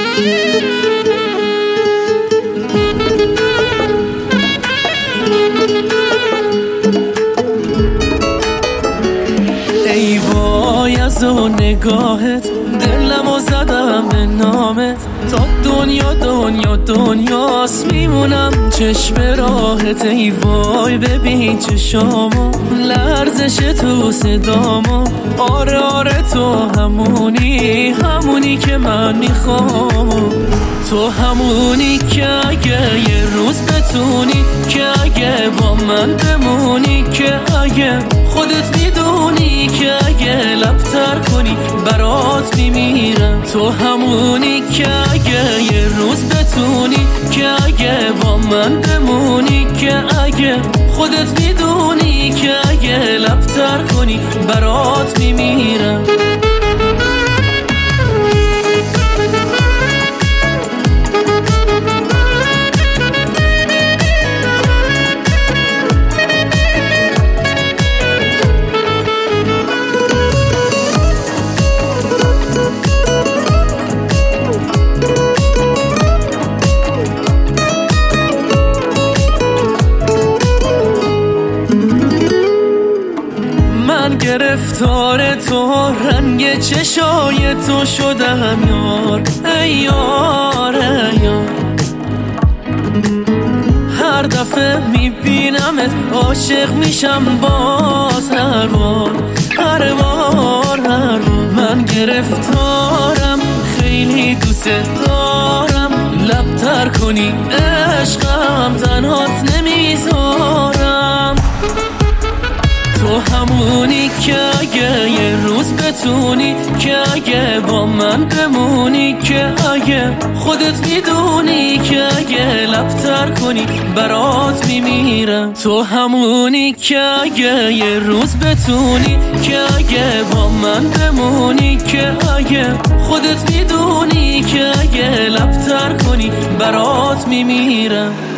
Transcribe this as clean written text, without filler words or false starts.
ای وای از اون نگاهت دلمو زدم به نامت، تا دنیا دنیا دنیاست میمونم چشم راهت. ای وای ببین چشامو، لرزش تو صدامو، آره آره تو همونی که من میخوام، تو همونی که اگه یه روز بتونی، که اگه با من بمونی، که اگه خودت میدونی که اگه لبتر کنی برات میمیرم. تو همونی که اگه یه روز بتونی، که اگه با من بمونی، که اگه خودت میدونی که اگه لبتر کنی برات میمیرم. من گرفتار تو، رنگ چشای تو شدم یار، ای یار ای یار. هر دفعه میبینمت عاشق میشم باز، هر بار هر بار هر بار. من گرفتارم خیلی دوست دارم، لبتر کنی عشقم تنهات نمیذارم. تو همونی که اگه یه روز بتونی، که اگه با من بمونی، که اگه خودت میدونی که اگه لبتر کنی برات میمیرم. تو همونی که اگه یه روز بتونی، که اگه با من بمونی، که اگه خودت میدونی که اگه لبتر کنی برات میمیرم.